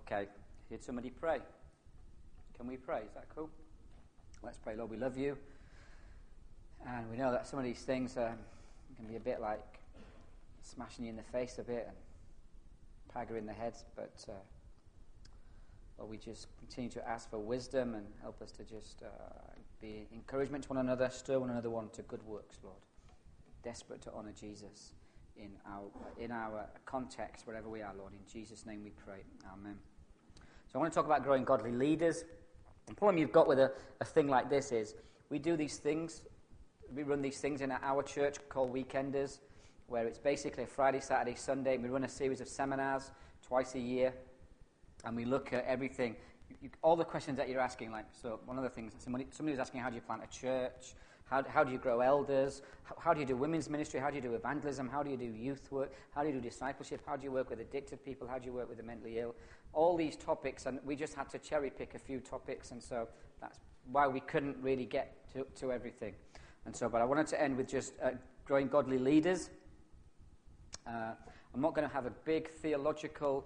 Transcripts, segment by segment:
Okay, heard somebody pray. Can we pray? Is that cool? Let's pray. Lord, we love you. And we know that some of these things can be a bit like smashing you in the face a bit and pagger in the head. But Lord, we just continue to ask for wisdom and help us to just be encouragement to one another, stir one another on to good works, Lord. Desperate to honor Jesus in our context, wherever we are, Lord. In Jesus' name we pray. Amen. So I want to talk about growing godly leaders. The problem you've got with a thing like this is we do these things, we run these things in our church called Weekenders, where it's basically a Friday, Saturday, Sunday, and we run a series of seminars twice a year, and we look at everything, all the questions that you're asking, like, so one of the things, somebody was asking, how do you plant a church? How do you grow elders? How do you do women's ministry? How do you do evangelism? How do you do youth work? How do you do discipleship? How do you work with addicted people? How do you work with the mentally ill? All these topics, and we just had to cherry pick a few topics, and so that's why we couldn't really get to everything. And so, but I wanted to end with just growing godly leaders. I'm not going to have a big theological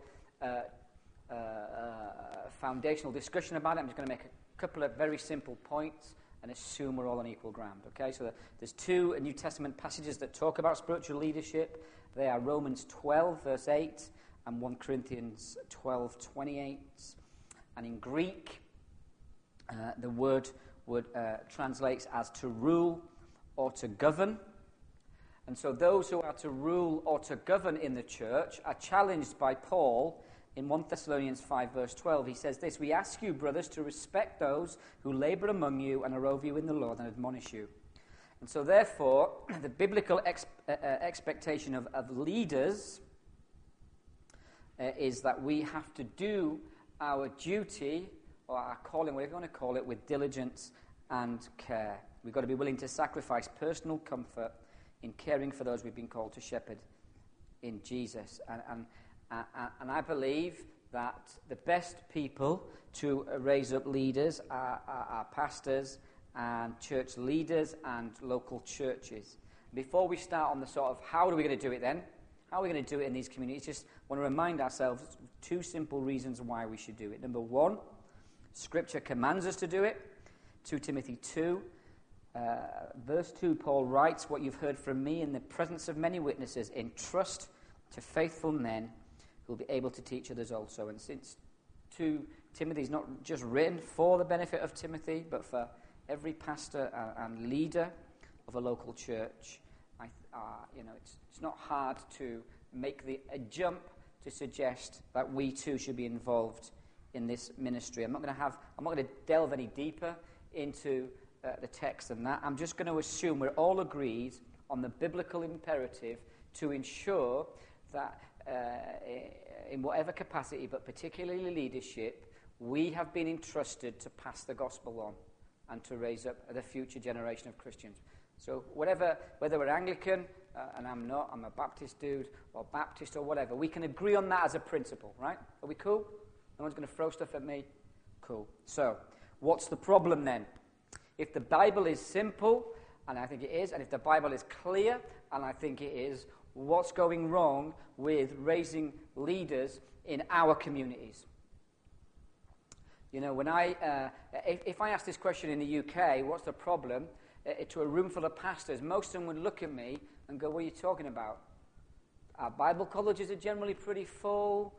foundational discussion about it. I'm just going to make a couple of very simple points and assume we're all on equal ground. Okay, so there's two New Testament passages that talk about spiritual leadership. They are Romans 12, verse 8, and 1 Corinthians 12, 28. And in Greek, the word translates as to rule or to govern. And so those who are to rule or to govern in the church are challenged by Paul in 1 Thessalonians 5, verse 12. He says this: "We ask you, brothers, to respect those who labor among you and are over you in the Lord and admonish you." And so therefore, the biblical expectation of leaders is that we have to do our duty, or our calling, whatever you want to call it, with diligence and care. We've got to be willing to sacrifice personal comfort in caring for those we've been called to shepherd in Jesus. And I believe that the best people to raise up leaders are pastors and church leaders and local churches. Before we start on the sort of how are we going to do it then, how are we going to do it in these communities, just want to remind ourselves two simple reasons why we should do it. Number one, Scripture commands us to do it. 2 Timothy 2, verse 2, Paul writes, "What you've heard from me in the presence of many witnesses, entrust to faithful men who will be able to teach others also." And since 2 Timothy is not just written for the benefit of Timothy, but for every pastor and leader of a local church, it's not hard to make a jump to suggest that we too should be involved in this ministry. I'm not going to delve any deeper into the text than that. I'm just going to assume we're all agreed on the biblical imperative to ensure that in whatever capacity, but particularly leadership, we have been entrusted to pass the gospel on and to raise up the future generation of Christians. So whether we're Anglican, and I'm a Baptist dude, or Baptist or whatever, we can agree on that as a principle, right? Are we cool? No one's going to throw stuff at me? Cool. So, what's the problem then? If the Bible is simple, and I think it is, and if the Bible is clear, and I think it is, what's going wrong with raising leaders in our communities? You know, when if I ask this question in the UK, what's the problem, to a room full of pastors, most of them would look at me and go, "What are you talking about? Our Bible colleges are generally pretty full.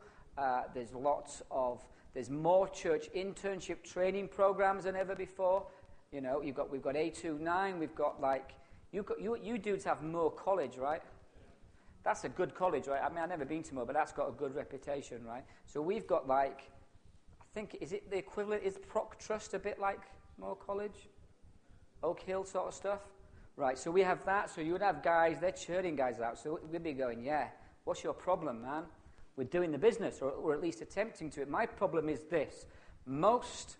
There's more church internship training programs than ever before. You know, we've got A29, we've got you dudes have Moore College, right? That's a good college, right? I mean, I've never been to Moore, but that's got a good reputation, right? So we've got I think, is it the equivalent, is Proc Trust a bit like Moore College? Oak Hill sort of stuff? Right, so we have that, so you would have guys, they're churning guys out, so we'd be going, yeah, what's your problem, man? We're doing the business, or at least attempting to. My problem is this: most,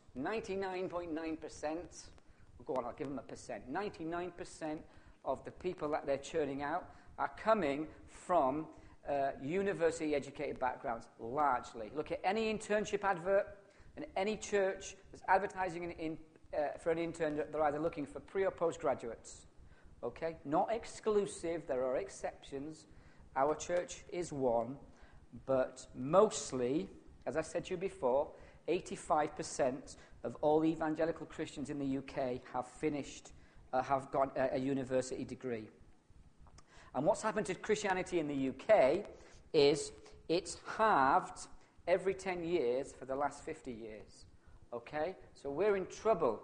99.9%, go on, I'll give them a percent, 99% of the people that they're churning out are coming from university-educated backgrounds, largely. Look at any internship advert, and any church that's advertising for an intern, they're either looking for pre- or postgraduates. Okay? Not exclusive, there are exceptions. Our church is one, but mostly As I said to you before, 85% of all evangelical Christians in the UK have have got a university degree. And what's happened to Christianity in the UK is it's halved every 10 years for the last 50 years. Okay? So we're in trouble.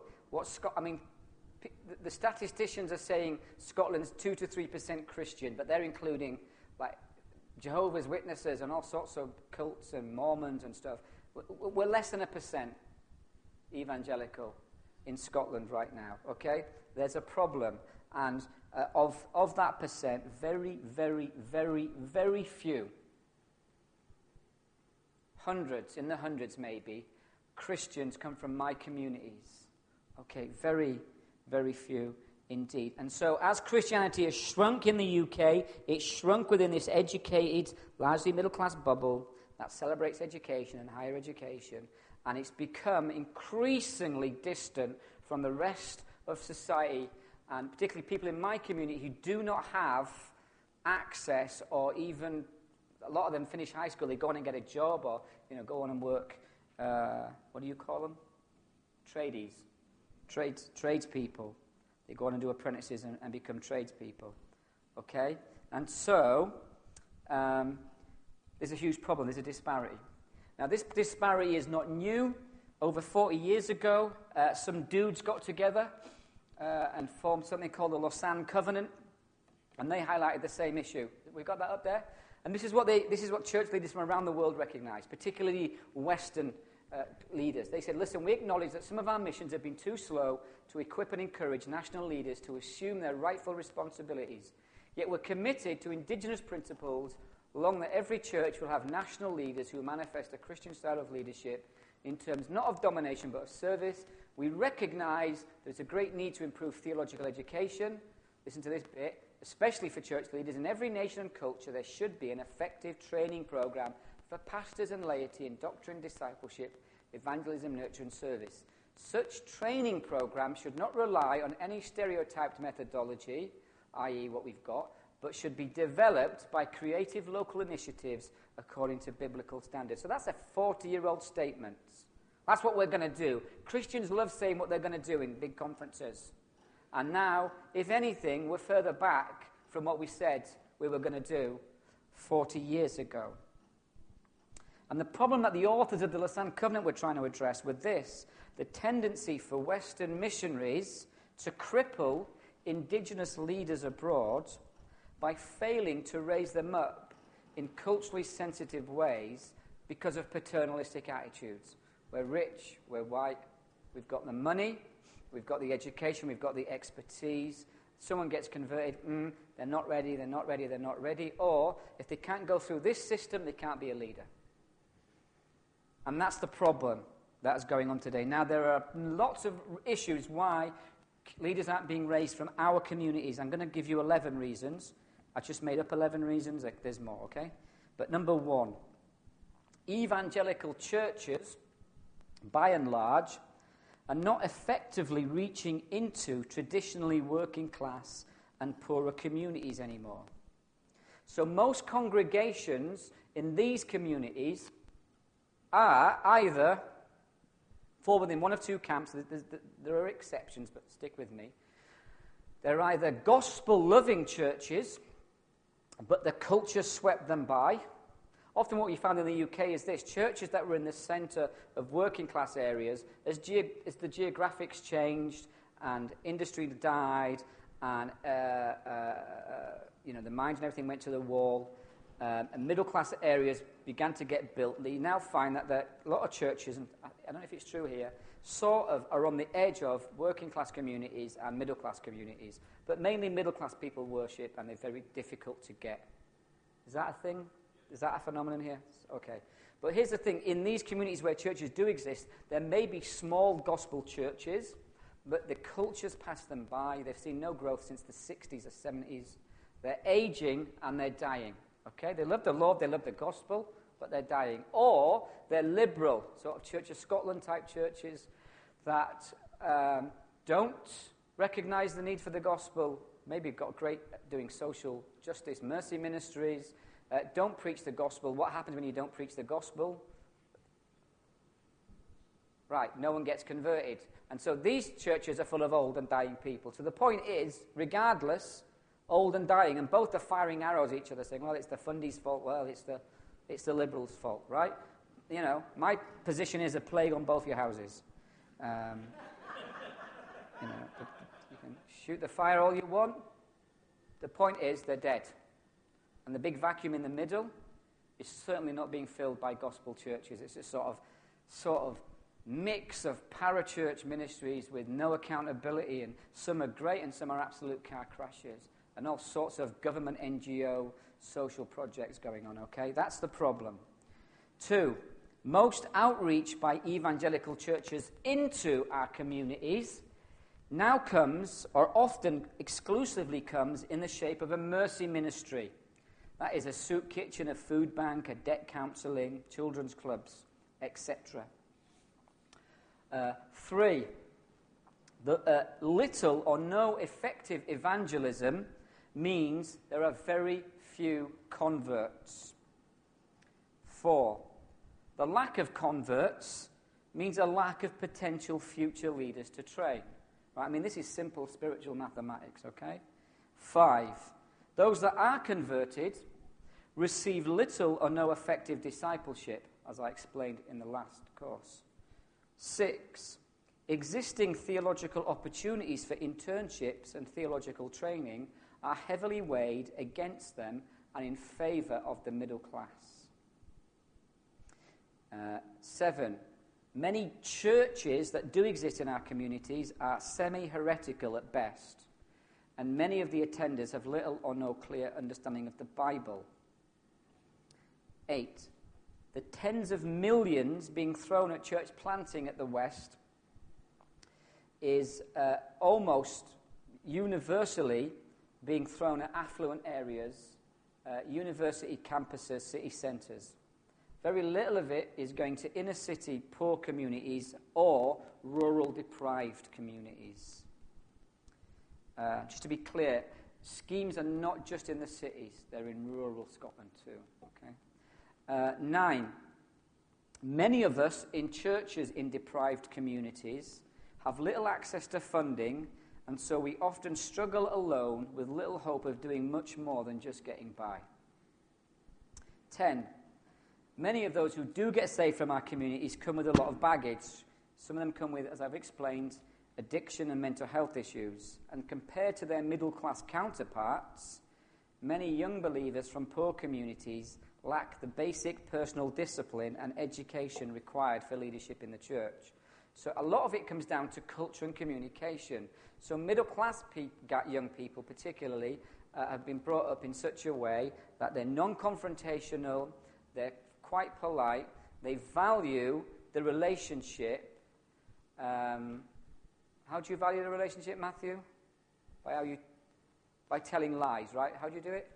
The statisticians are saying Scotland's 2 to 3% Christian, but they're including like Jehovah's Witnesses and all sorts of cults and Mormons and stuff. We're less than 1% evangelical in Scotland right now, okay? There's a problem. And of that percent, very, very, very, very few, in the hundreds maybe, Christians come from my communities. Okay, very, very few indeed. And so as Christianity has shrunk in the UK, it's shrunk within this educated, largely middle-class bubble that celebrates education and higher education, and it's become increasingly distant from the rest of society, and particularly people in my community who do not have access, or even a lot of them finish high school, they go on and get a job, or go on and work, what do you call them? Tradespeople. They go on and do apprentices and become tradespeople. Okay? And so, there's a huge problem. There's a disparity. Now, this disparity is not new. Over 40 years ago, some dudes got together and formed something called the Lausanne Covenant, and they highlighted the same issue. We got that up there? And this is what church leaders from around the world recognize, particularly Western leaders. They said, listen, we acknowledge that some of our missions have been too slow to equip and encourage national leaders to assume their rightful responsibilities. Yet we're committed to indigenous principles along that every church will have national leaders who manifest a Christian style of leadership in terms not of domination but of service. We recognize there's a great need to improve theological education. Listen to this bit. Especially for church leaders, in every nation and culture, there should be an effective training program for pastors and laity in doctrine, discipleship, evangelism, nurture, and service. Such training programs should not rely on any stereotyped methodology, i.e. what we've got, but should be developed by creative local initiatives according to biblical standards. So that's a 40-year-old statement. That's what we're going to do. Christians love saying what they're going to do in big conferences. And now, if anything, we're further back from what we said we were going to do 40 years ago. And the problem that the authors of the Lausanne Covenant were trying to address was this: the tendency for Western missionaries to cripple indigenous leaders abroad by failing to raise them up in culturally sensitive ways because of paternalistic attitudes. We're rich, we're white, we've got the money, we've got the education, we've got the expertise. Someone gets converted, they're not ready, they're not ready, they're not ready. Or, if they can't go through this system, they can't be a leader. And that's the problem that is going on today. Now, there are lots of issues why leaders aren't being raised from our communities. I'm going to give you 11 reasons. I just made up 11 reasons. There's more, okay? But number one, evangelical churches, by and large, are not effectively reaching into traditionally working class and poorer communities anymore. So most congregations in these communities are either fall within one of two camps. There are exceptions, but stick with me. They're either gospel-loving churches, but the culture swept them by. Often what we found in the UK is this: churches that were in the centre of working class areas, as the geographics changed and industry died and the mines and everything went to the wall, and middle class areas began to get built. You now find that a lot of churches, and I don't know if it's true here, sort of are on the edge of working class communities and middle class communities. But mainly middle class people worship, and they're very difficult to get. Is that a thing? Is that a phenomenon here? Okay. But here's the thing. In these communities where churches do exist, there may be small gospel churches, but the culture's passed them by. They've seen no growth since the 60s or 70s. They're aging and they're dying. Okay? They love the Lord, they love the gospel, but they're dying. Or they're liberal, sort of Church of Scotland type churches that don't recognize the need for the gospel. Maybe got great at doing social justice, mercy ministries. Don't preach the gospel. What happens when you don't preach the gospel? Right, no one gets converted. And so these churches are full of old and dying people. So the point is, regardless, old and dying, and both are firing arrows at each other, saying, well, it's the fundies' fault, well, it's the Liberals' fault, right? You know, my position is a plague on both your houses. You can shoot the fire all you want. The point is, they're dead. And the big vacuum in the middle is certainly not being filled by gospel churches. It's a sort of mix of parachurch ministries with no accountability, and some are great and some are absolute car crashes, and all sorts of government NGO social projects going on, okay? That's the problem. 2, most outreach by evangelical churches into our communities now comes, or often exclusively comes, in the shape of a mercy ministry. That is a soup kitchen, a food bank, a debt counselling, children's clubs, etc. 3, little or no effective evangelism means there are very few converts. 4, the lack of converts means a lack of potential future leaders to train. Right? I mean, this is simple spiritual mathematics, okay? 5, those that are converted receive little or no effective discipleship, as I explained in the last course. 6, existing theological opportunities for internships and theological training are heavily weighed against them and in favour of the middle class. 7, many churches that do exist in our communities are semi-heretical at best, and many of the attenders have little or no clear understanding of the Bible. 8, the tens of millions being thrown at church planting at the West is almost universally being thrown at affluent areas, university campuses, city centres. Very little of it is going to inner city poor communities or rural deprived communities. Just to be clear, schemes are not just in the cities, they're in rural Scotland too. Okay. 9, many of us in churches in deprived communities have little access to funding, and so we often struggle alone with little hope of doing much more than just getting by. 10, many of those who do get saved from our communities come with a lot of baggage. Some of them come with, as I've explained, addiction and mental health issues. And compared to their middle-class counterparts, many young believers from poor communities lack the basic personal discipline and education required for leadership in the church. So a lot of it comes down to culture and communication. So middle-class young people particularly have been brought up in such a way that they're non-confrontational, they're quite polite, they value the relationship. How do you value the relationship, Matthew? By telling lies, right? How do you do it?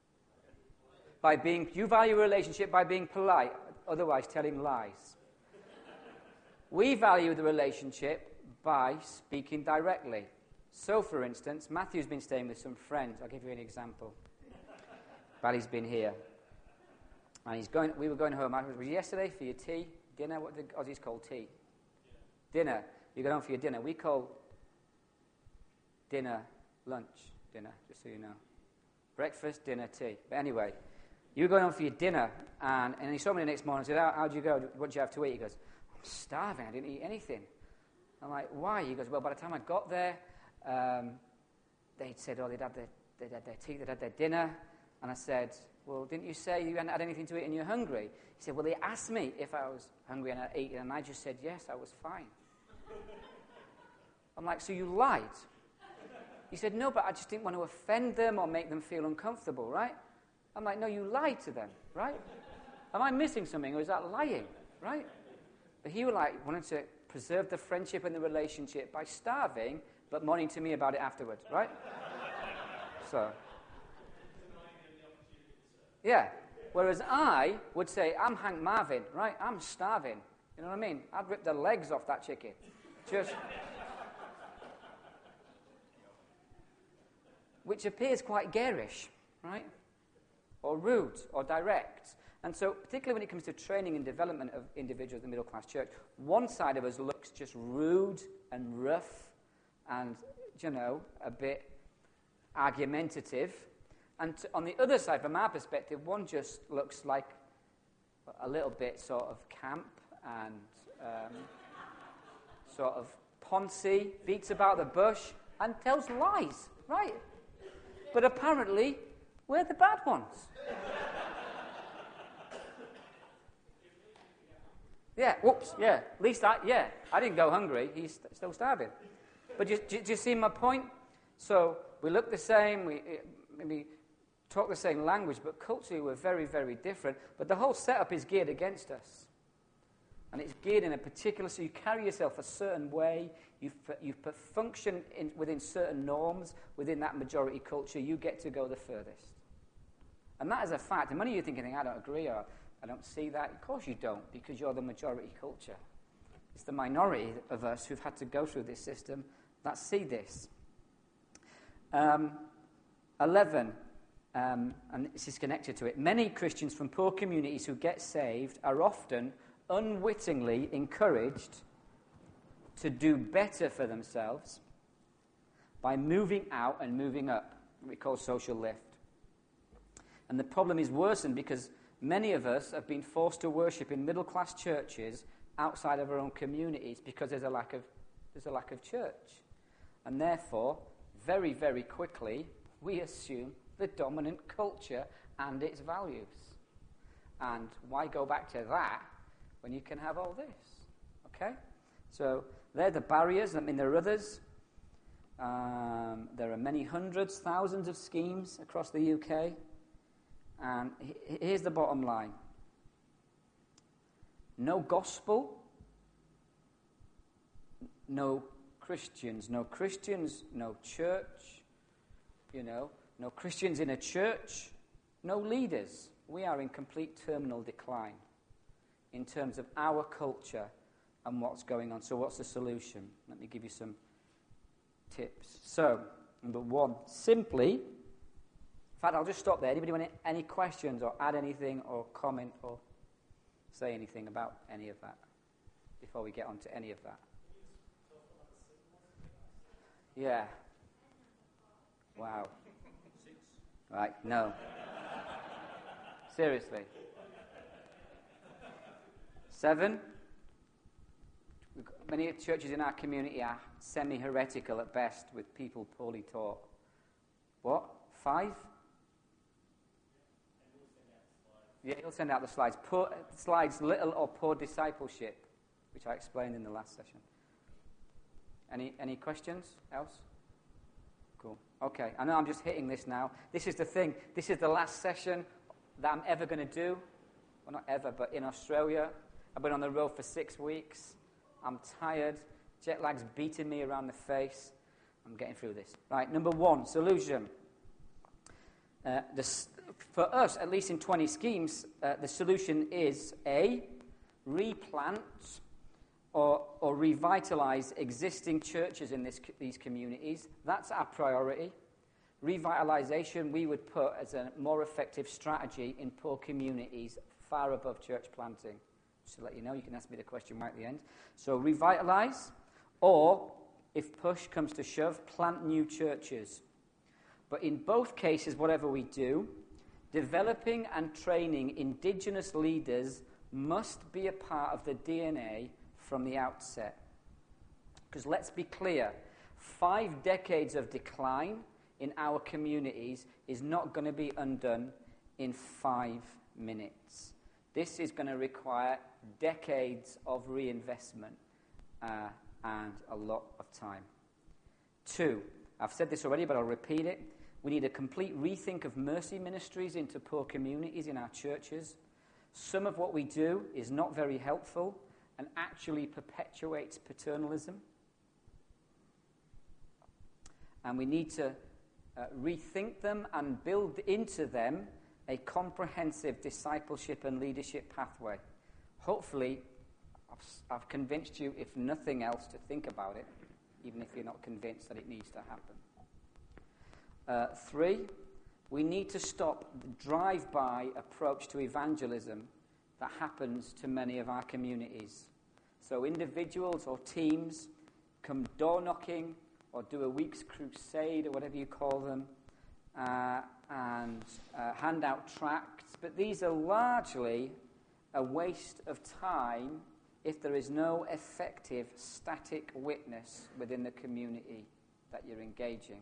You value a relationship by being polite, otherwise telling lies. We value the relationship by speaking directly. So, for instance, Matthew's been staying with some friends. I'll give you an example. Bally's been here. And we were going home. Was it yesterday for your tea? Dinner? What do the Aussies call tea? Yeah. Dinner. You go home for your dinner. We call dinner lunch. Dinner, just so you know. Breakfast, dinner, tea. But anyway, you were going home for your dinner, and he saw me the next morning and said, how'd you go? What did you have to eat? He goes, I'm starving. I didn't eat anything. I'm like, why? He goes, well, by the time I got there, they'd said, they'd had their tea, they'd had their dinner. And I said, well, didn't you say you hadn't had anything to eat and you're hungry? He said, well, they asked me if I was hungry and I'd eaten, and I just said, yes, I was fine. I'm like, so you lied? He said, no, but I just didn't want to offend them or make them feel uncomfortable, right? I'm like, no, you lied to them, right? Am I missing something, or is that lying, right? But he was like, wanted to preserve the friendship and the relationship by starving, but moaning to me about it afterwards, right? So, yeah. Whereas I would say, I'm Hank Marvin, right? I'm starving. You know what I mean? I'd rip the legs off that chicken. Which appears quite garish, right? Or rude, or direct. And so, particularly when it comes to training and development of individuals in the middle-class church, one side of us looks just rude and rough and, a bit argumentative. And on the other side, from our perspective, one just looks like a little bit sort of camp and sort of poncy, beats about the bush, and tells lies, right? But apparently, we're the bad ones. Yeah, whoops, yeah. At least I didn't go hungry. He's still starving. But do you see my point? So we look the same, we maybe talk the same language, but culturally we're very, very different. But the whole setup is geared against us. And it's geared in a particular, so you carry yourself a certain way, you function within certain norms, within that majority culture, you get to go the furthest. And that is a fact. And many of you are thinking, I don't agree, or I don't see that. Of course you don't, because you're the majority culture. It's the minority of us who've had to go through this system that see this. 11, and this is connected to it. Many Christians from poor communities who get saved are often unwittingly encouraged to do better for themselves by moving out and moving up, what we call social lift. And the problem is worsened because many of us have been forced to worship in middle-class churches outside of our own communities because there's a lack of church. And therefore, very, very quickly, we assume the dominant culture and its values. And why go back to that when you can have all this? Okay? So they're the barriers. I mean, there are others. There are many hundreds, thousands of schemes across the UK. And here's the bottom line. No gospel, no Christians, no church, no Christians in a church, no leaders. We are in complete terminal decline in terms of our culture and what's going on. So what's the solution? Let me give you some tips. So, number one, simply, in fact, I'll just stop there. Anybody want any questions or add anything or comment or say anything about any of that before we get on to any of that? Yeah. Wow. Right, no. Seriously. 7. Many churches in our community are semi-heretical at best, with people poorly taught. What? 5? Yeah, he'll send out the slides. Poor slides, little or poor discipleship, which I explained in the last session. Any questions else? Cool. Okay, I know I'm just hitting this now. This is the thing. This is the last session that I'm ever going to do. Well, not ever, but in Australia. I've been on the road for 6 weeks. I'm tired. Jet lag's beating me around the face. I'm getting through this. Right, number 1, solution. For us, at least in 20 schemes, the solution is A, replant or revitalize existing churches in these communities. That's our priority. Revitalization we would put as a more effective strategy in poor communities far above church planting. Just to let you know, you can ask me the question right at the end. So revitalize, or if push comes to shove, plant new churches. But in both cases, whatever we do, developing and training indigenous leaders must be a part of the DNA from the outset. Because let's be clear, 5 decades of decline in our communities is not going to be undone in 5 minutes. This is going to require decades of reinvestment and a lot of time. 2, I've said this already, but I'll repeat it. We need a complete rethink of mercy ministries into poor communities in our churches. Some of what we do is not very helpful and actually perpetuates paternalism. And we need to rethink them and build into them a comprehensive discipleship and leadership pathway. Hopefully, I've convinced you, if nothing else, to think about it, even if you're not convinced that it needs to happen. 3, We need to stop the drive-by approach to evangelism that happens to many of our communities. So individuals or teams come door knocking or do a week's crusade or whatever you call them, and hand out tracts. But these are largely a waste of time if there is no effective static witness within the community that you're engaging.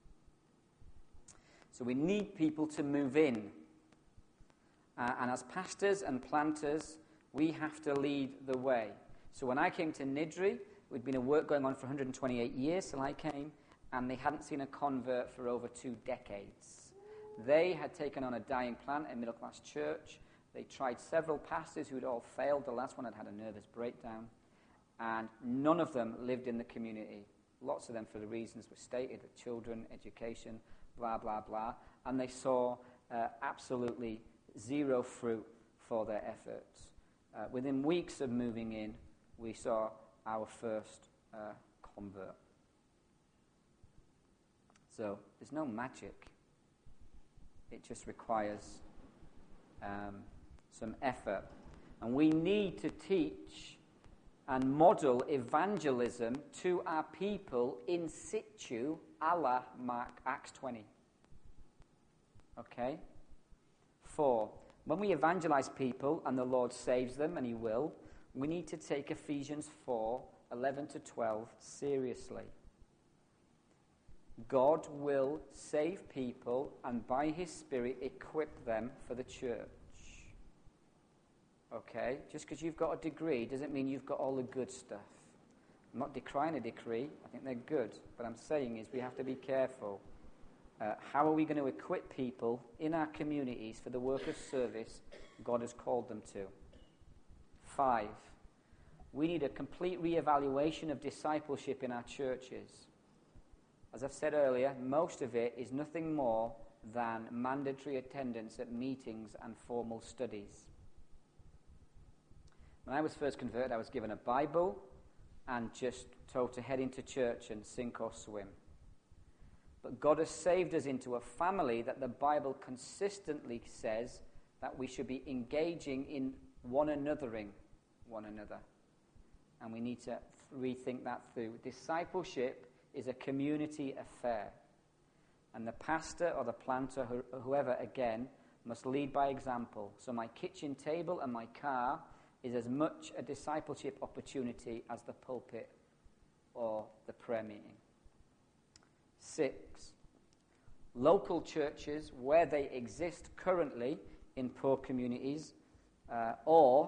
So we need people to move in. And as pastors and planters, we have to lead the way. So when I came to Niddrie, we'd been a work going on for 128 years till I came, and they hadn't seen a convert for over 2 decades. They had taken on a dying plant, a middle-class church. They tried several pastors who had all failed. The last one had had a nervous breakdown. And none of them lived in the community. Lots of them, for the reasons were stated, with children, education, blah, blah, blah. And they saw absolutely zero fruit for their efforts. Within weeks of moving in, we saw our first convert. So there's no magic. It just requires some effort. And we need to teach and model evangelism to our people in situ, a la Acts 20. Okay? 4, when we evangelize people and the Lord saves them, and he will, we need to take Ephesians 4:11 to 12 seriously. God will save people and by his Spirit equip them for the church. Okay? Just because you've got a degree doesn't mean you've got all the good stuff. I'm not decrying a degree. I think they're good. What I'm saying is we have to be careful. How are we going to equip people in our communities for the work of service God has called them to? 5, we need a complete reevaluation of discipleship in our churches. As I've said earlier, most of it is nothing more than mandatory attendance at meetings and formal studies. When I was first converted, I was given a Bible and just told to head into church and sink or swim. But God has saved us into a family that the Bible consistently says that we should be engaging in one anothering one another. And we need to rethink that through. Discipleship is a community affair. And the pastor or the planter, whoever, again, must lead by example. So my kitchen table and my car is as much a discipleship opportunity as the pulpit or the prayer meeting. 6, local churches, where they exist currently in poor communities, or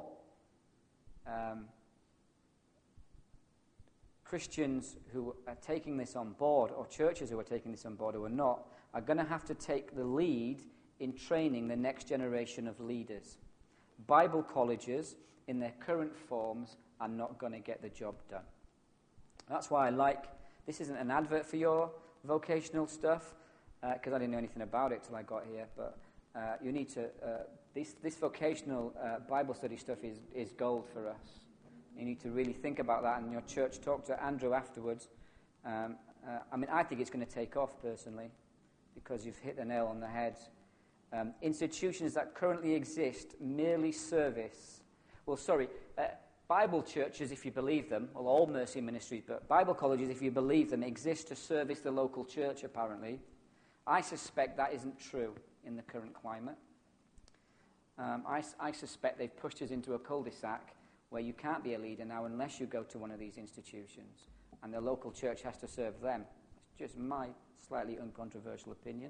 Christians who are taking this on board, or churches who are taking this on board who are not, are going to have to take the lead in training the next generation of leaders. Bible colleges, in their current forms, are not going to get the job done. That's why this isn't an advert for your vocational stuff, because I didn't know anything about it till I got here, but you need to, this vocational Bible study stuff is gold for us. You need to really think about that in your church. Talk to Andrew afterwards. I think it's going to take off personally, because you've hit the nail on the head. Institutions that currently exist merely service. Bible churches, if you believe them, well, all mercy ministries, but Bible colleges, if you believe them, exist to service the local church, apparently. I suspect that isn't true in the current climate. I suspect they've pushed us into a cul-de-sac where you can't be a leader now unless you go to one of these institutions, and the local church has to serve them. It's just my slightly uncontroversial opinion.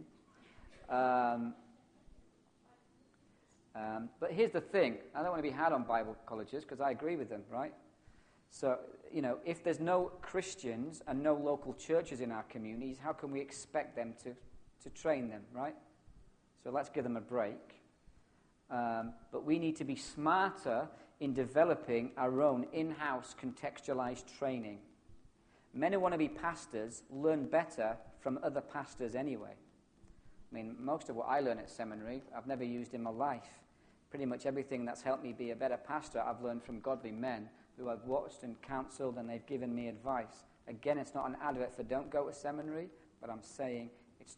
But here's the thing. I don't want to be hard on Bible colleges because I agree with them, right? So, if there's no Christians and no local churches in our communities, how can we expect them to train them, right? So let's give them a break. But we need to be smarter in developing our own in-house contextualized training. Men who want to be pastors learn better from other pastors anyway. Most of what I learn at seminary, I've never used in my life. Pretty much everything that's helped me be a better pastor, I've learned from godly men who I've watched and counseled, and they've given me advice. Again, it's not an advert for don't go to seminary, but I'm saying it's not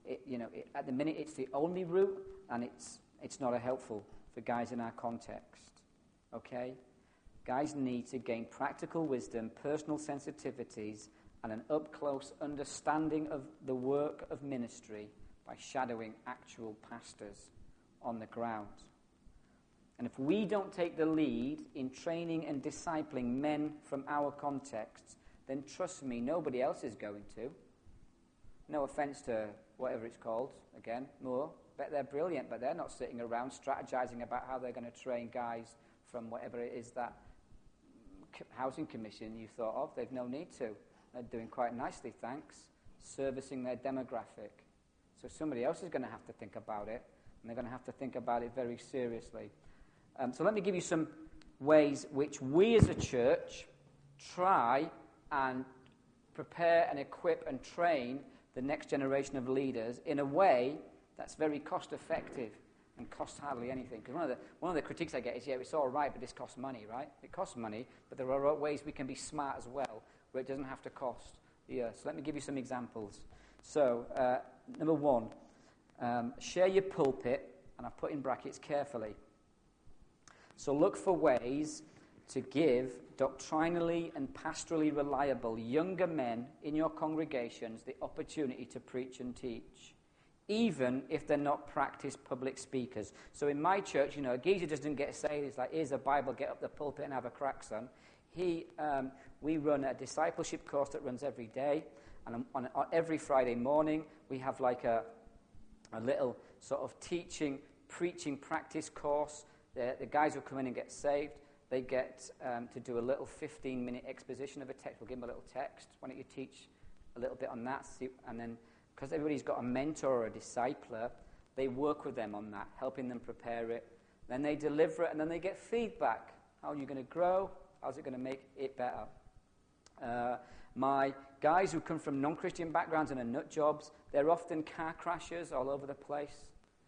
At the minute, it's the only route, and it's not helpful for guys in our context. Okay? Guys need to gain practical wisdom, personal sensitivities, and an up-close understanding of the work of ministry by shadowing actual pastors on the ground. And if we don't take the lead in training and discipling men from our contexts, then trust me, nobody else is going to. No offense to whatever it's called, again, Moore. Bet they're brilliant, but they're not sitting around strategizing about how they're going to train guys from whatever it is that housing commission you thought of. They've no need to. They're doing quite nicely, thanks, servicing their demographic. So somebody else is going to have to think about it, and they're going to have to think about it very seriously. So let me give you some ways which we as a church try and prepare and equip and train the next generation of leaders in a way that's very cost-effective and costs hardly anything. Because one of the critiques I get is, yeah, it's all right, but this costs money, right? It costs money, but there are ways we can be smart as well, where it doesn't have to cost the earth. So let me give you some examples. So, number one, share your pulpit, and I've put in brackets carefully. So look for ways to give doctrinally and pastorally reliable younger men in your congregations the opportunity to preach and teach, even if they're not practiced public speakers. So in my church, a geezer just didn't get saved. It's like, here's a Bible, get up the pulpit and have a crack, son. We run a discipleship course that runs every day, and on every Friday morning, we have like a little sort of teaching, preaching practice course. The guys who come in and get saved, they get to do a little 15-minute exposition of a text. We'll give them a little text. Why don't you teach a little bit on that? And then, because everybody's got a mentor or a discipler, they work with them on that, helping them prepare it. Then they deliver it, and then they get feedback. How are you going to grow? How's it going to make it better? My guys who come from non-Christian backgrounds and are nut jobs, they're often car crashers all over the place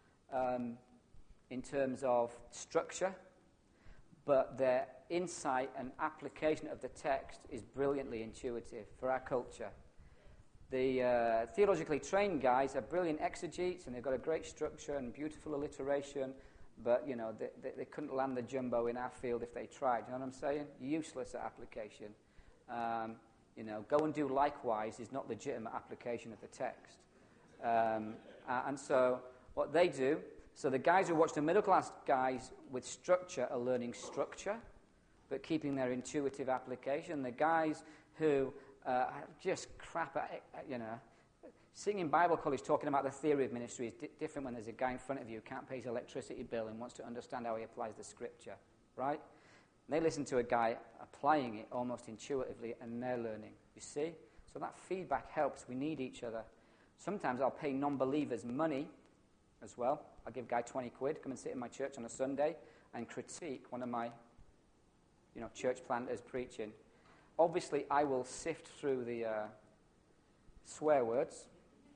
in terms of structure, but their insight and application of the text is brilliantly intuitive for our culture. The theologically trained guys are brilliant exegetes, and they've got a great structure and beautiful alliteration, but, they couldn't land the jumbo in our field if they tried. You know what I'm saying? Useless at application. Go and do likewise is not legitimate application of the text. And so what they do, so the guys who watch the middle-class guys with structure are learning structure, but keeping their intuitive application. The guys who just crap at, sitting in Bible college talking about the theory of ministry is different when there's a guy in front of you who can't pay his electricity bill and wants to understand how he applies the scripture, right? And they listen to a guy applying it almost intuitively, and they're learning. You see? So that feedback helps. We need each other. Sometimes I'll pay non-believers money as well. I'll give a guy 20 quid, come and sit in my church on a Sunday and critique one of my, church planters preaching. Obviously, I will sift through the swear words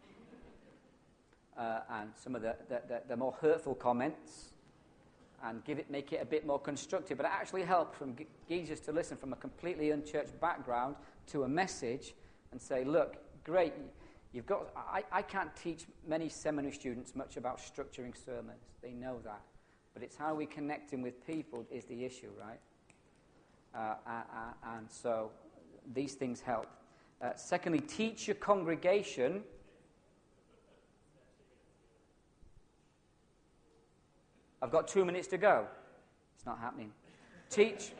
and some of the more hurtful comments and make it a bit more constructive. But it actually helps from geezers to listen from a completely unchurched background to a message and say, look, great, I can't teach many seminary students much about structuring sermons. They know that. But it's how we connecting with people is the issue, right? And so these things help. Secondly, teach your congregation. I've got 2 minutes to go. It's not happening. Teacher.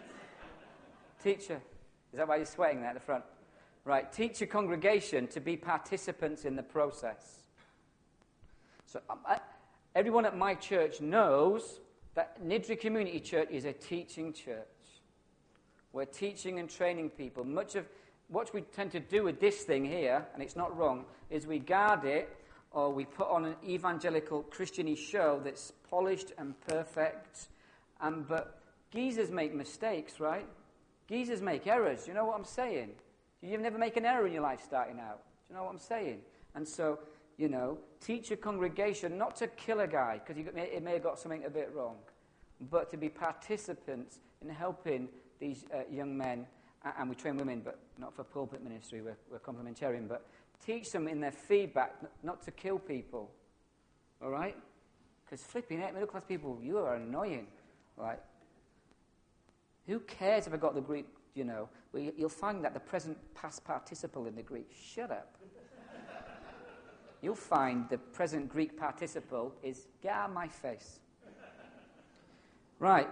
Is that why you're sweating there at the front? Right. Teach your congregation to be participants in the process. So everyone at my church knows that Niddrie Community Church is a teaching church. We're teaching and training people. Much of what we tend to do with this thing here, and it's not wrong, is we guard it, or we put on an evangelical Christian-y show that's polished and perfect. But geezers make mistakes, right? Geezers make errors. You know what I'm saying? You never make an error in your life starting out. Do you know what I'm saying? And so, teach your congregation not to kill a guy, because it may have got something a bit wrong, but to be participants in helping these young men, and we train women, but not for pulpit ministry, we're complementarian, but Teach them in their feedback not to kill people. All right? Because flipping it, middle-class people, you are annoying. Right? Who cares if I got the Greek, Well, you'll find that the present past participle in the Greek. Shut up. You'll find the present Greek participle is get out of my face. Right.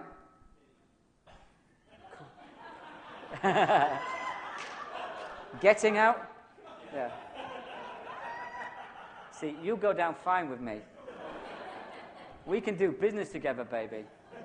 Getting out? Yeah. See, you go down fine with me. We can do business together, baby.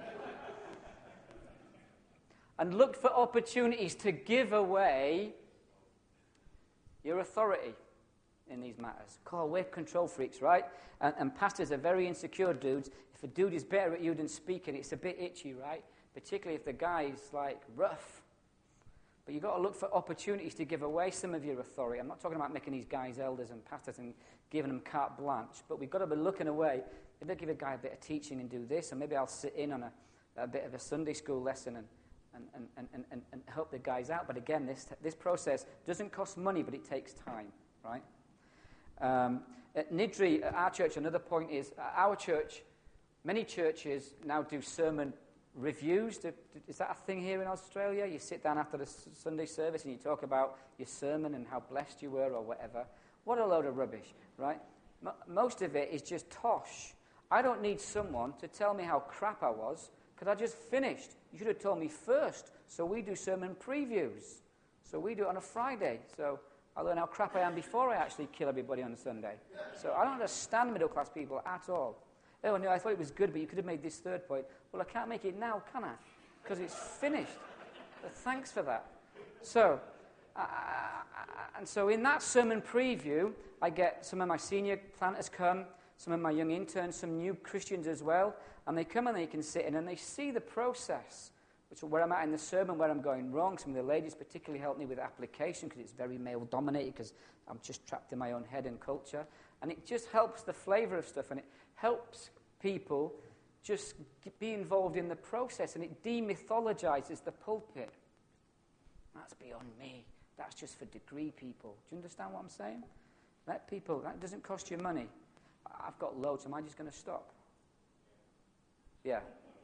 And look for opportunities to give away your authority in these matters. God, we're control freaks, right? And pastors are very insecure dudes. If a dude is better at you than speaking, it's a bit itchy, right? Particularly if the guy's, rough. But you've got to look for opportunities to give away some of your authority. I'm not talking about making these guys elders and pastors and giving them carte blanche, but we've got to be looking away. Maybe I'll give a guy a bit of teaching and do this, or maybe I'll sit in on a bit of a Sunday school lesson and help the guys out. But again, this process doesn't cost money, but it takes time, right? At Nidri, at our church, another point is our church, many churches now do sermon reviews. Is that a thing here in Australia? You sit down after the Sunday service and you talk about your sermon and how blessed you were or whatever. What a load of rubbish, right? Most of it is just tosh. I don't need someone to tell me how crap I was because I just finished. You should have told me first. So we do sermon previews. So we do it on a Friday. So I learn how crap I am before I actually kill everybody on a Sunday. So I don't understand middle-class people at all. Oh, no, I thought it was good, but you could have made this third point. Well, I can't make it now, can I? Because it's finished. But thanks for that. So, and so in that sermon preview, I get some of my senior planters come, some of my young interns, some new Christians as well, and they come and they can sit in and they see the process, which is where I'm at in the sermon, where I'm going wrong. Some of the ladies particularly help me with application because it's very male-dominated because I'm just trapped in my own head and culture. And it just helps the flavor of stuff, and it helps people just be involved in the process, and it demythologizes the pulpit. That's beyond me. That's just for degree people. Do you understand what I'm saying? Let people, that doesn't cost you money. I've got loads. Am I just going to stop? Yeah.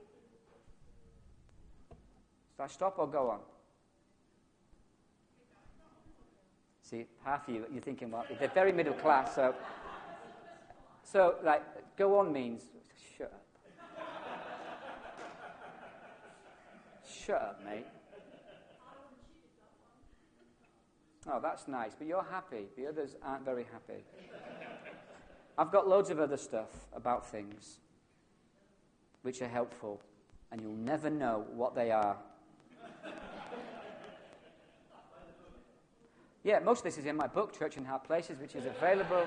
Should I stop or go on? See, half of you're thinking, well, they're very middle class, so go on means, shut up. Shut up, mate. Oh, that's nice, but you're happy. The others aren't very happy. I've got loads of other stuff about things which are helpful, and you'll never know what they are. Yeah, most of this is in my book, Church in Hard Places, which is available.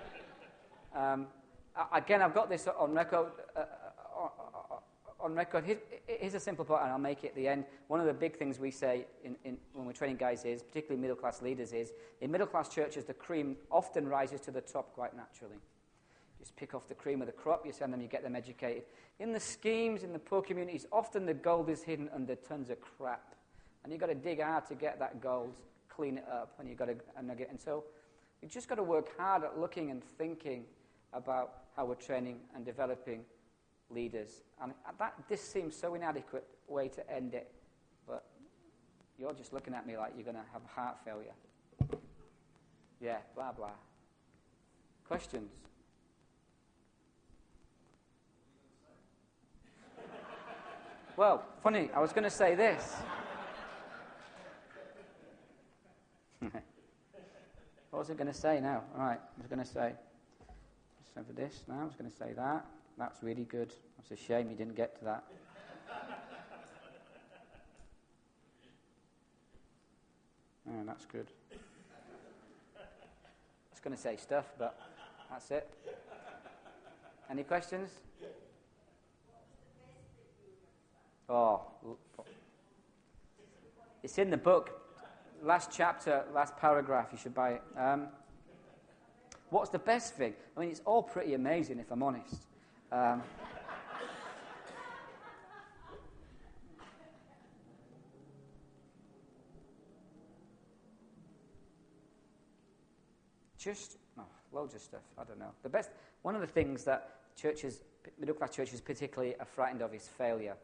Again, I've got this on record. Here's a simple point, and I'll make it at the end. One of the big things we say when we're training guys is, particularly middle-class leaders, is in middle-class churches, the cream often rises to the top quite naturally. Just pick off the cream of the crop, you send them, you get them educated. In the schemes, in the poor communities, often the gold is hidden under tons of crap. And you've got to dig hard to get that gold, clean it up, and you've got to nugget. And so you've just got to work hard at looking and thinking about how we're training and developing leaders. And this seems so inadequate way to end it, but you're just looking at me like you're going to have heart failure. Yeah, blah, blah. Questions? Well, funny, I was going to say this. What was I going to say now? All right, I was going to say, for this now, I was going to say that. That's really good. It's a shame you didn't get to that. Oh, that's good. I was going to say stuff, but that's it. Any questions? Oh, it's in the book. Last chapter, last paragraph, you should buy it. What's the best thing? I mean, it's all pretty amazing, if I'm honest. just loads of stuff. I don't know. One of the things that middle class churches particularly are frightened of is failure.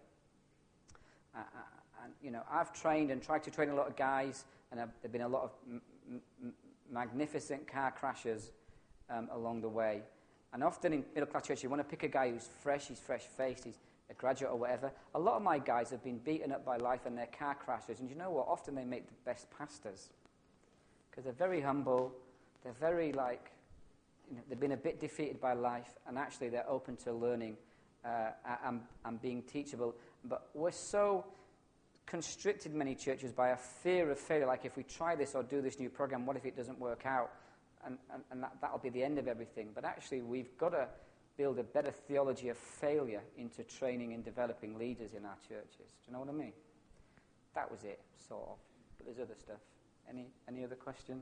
And I've trained and tried to train a lot of guys, and there've been a lot of magnificent car crashes along the way. And often in middle class churches, you want to pick a guy who's fresh, he's fresh-faced, he's a graduate or whatever. A lot of my guys have been beaten up by life and they're car crashes. And you know what? Often they make the best pastors. Because they're very humble, they're very they've been a bit defeated by life, and actually they're open to learning and being teachable. But we're so constricted, many churches, by a fear of failure. Like, if we try this or do this new program, what if it doesn't work out? And that'll be the end of everything. But actually, we've got to build a better theology of failure into training and developing leaders in our churches. Do you know what I mean? That was it, sort of. But there's other stuff. Any other questions?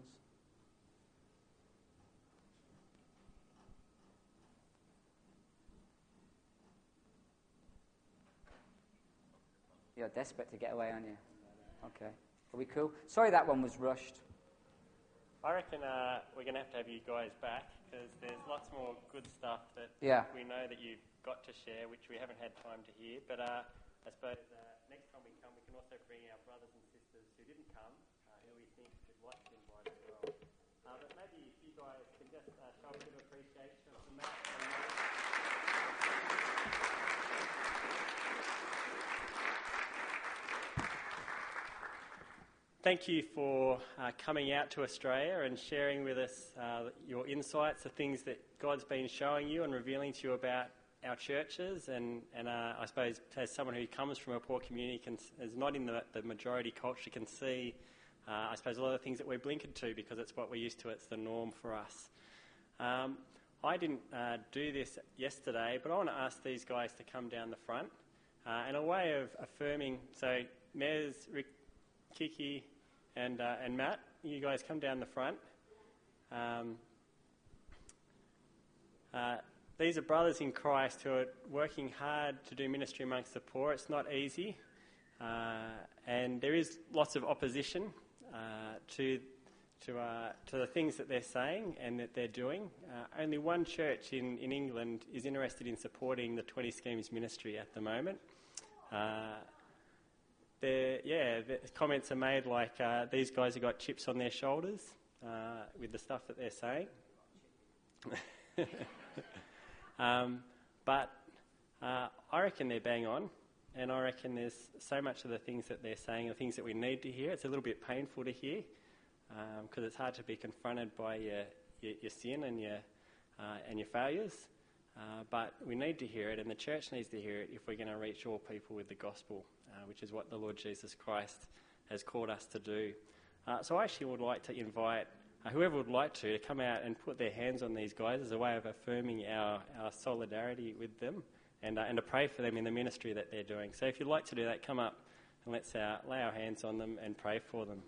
You're desperate to get away, aren't you? Okay. Are we cool? Sorry that one was rushed. I reckon we're going to have you guys back, because there's lots more good stuff that we know that you've got to share, which we haven't had time to hear. But I suppose next time we come, we can also bring our brothers and sisters who didn't come, who we think would like to invite as well. But maybe if you guys can just show a bit of appreciation for Matt and Matt. Thank you for coming out to Australia and sharing with us your insights, the things that God's been showing you and revealing to you about our churches. And I suppose as someone who comes from a poor community, is not in the majority culture, can see, I suppose, a lot of things that we're blinkered to because it's what we're used to. It's the norm for us. I didn't do this yesterday, but I want to ask these guys to come down the front. And a way of affirming, so Mez, Rick, Kiki, and Matt, you guys come down the front. These are brothers in Christ who are working hard to do ministry amongst the poor. It's not easy, and there is lots of opposition to the things that they're saying and that they're doing. Only one church in England is interested in supporting the 20 Schemes ministry at the moment. The comments are made like these guys have got chips on their shoulders with the stuff that they're saying. But I reckon they're bang on, and I reckon there's so much of the things that they're saying are things that we need to hear. It's a little bit painful to hear because it's hard to be confronted by your sin and your failures. But we need to hear it, and the church needs to hear it if we're going to reach all people with the gospel, which is what the Lord Jesus Christ has called us to do. So I actually would like to invite whoever would like to come out and put their hands on these guys as a way of affirming our solidarity with them and to pray for them in the ministry that they're doing. So if you'd like to do that, come up and let's lay our hands on them and pray for them.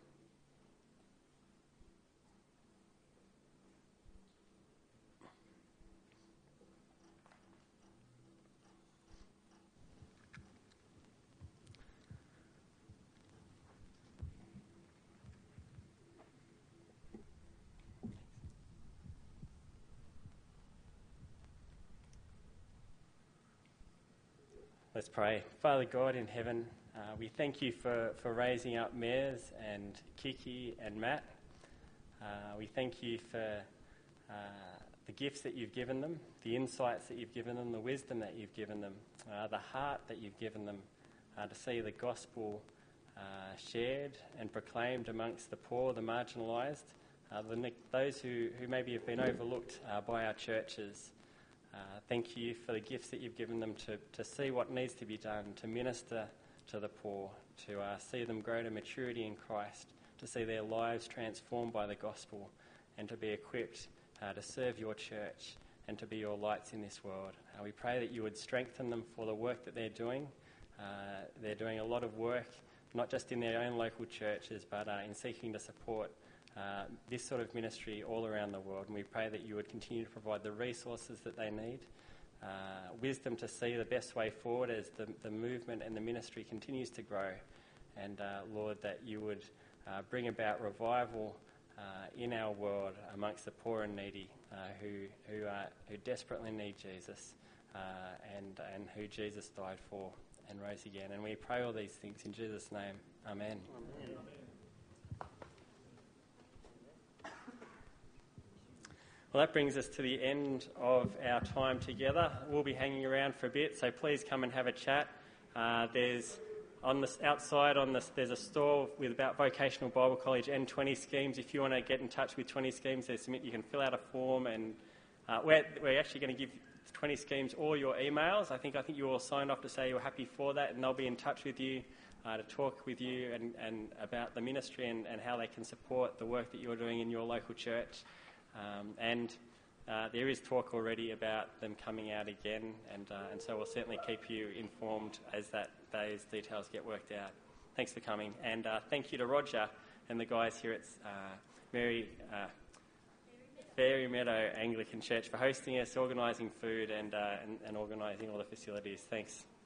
Let's pray. Father God in heaven, we thank you for raising up Mez and Kiki and Matt. We thank you for the gifts that you've given them, the insights that you've given them, the wisdom that you've given them, the heart that you've given them to see the gospel shared and proclaimed amongst the poor, the marginalised, those who maybe have been overlooked by our churches. Thank you for the gifts that you've given them to see what needs to be done, to minister to the poor, to see them grow to maturity in Christ, to see their lives transformed by the gospel, and to be equipped to serve your church and to be your lights in this world. We pray that you would strengthen them for the work that they're doing. They're doing a lot of work, not just in their own local churches, but in seeking to support this sort of ministry all around the world. And we pray that you would continue to provide the resources that they need, wisdom to see the best way forward as the movement and the ministry continues to grow. And Lord, that you would bring about revival in our world amongst the poor and needy who desperately need Jesus and who Jesus died for and rose again. And we pray all these things in Jesus' name. Amen. Amen. Well, that brings us to the end of our time together. We'll be hanging around for a bit, so please come and have a chat. There's a store with about Vocational Bible College and 20 schemes. If you want to get in touch with 20 schemes, you can fill out a form, and we're actually going to give 20 schemes all your emails. I think you all signed off to say you're happy for that, and they'll be in touch with you to talk with you and about the ministry and how they can support the work that you're doing in your local church. There is talk already about them coming out again, and so we'll certainly keep you informed as those details get worked out. Thanks for coming, and thank you to Roger and the guys here at Fairy Meadow Anglican Church for hosting us, organising food and organising all the facilities. Thanks.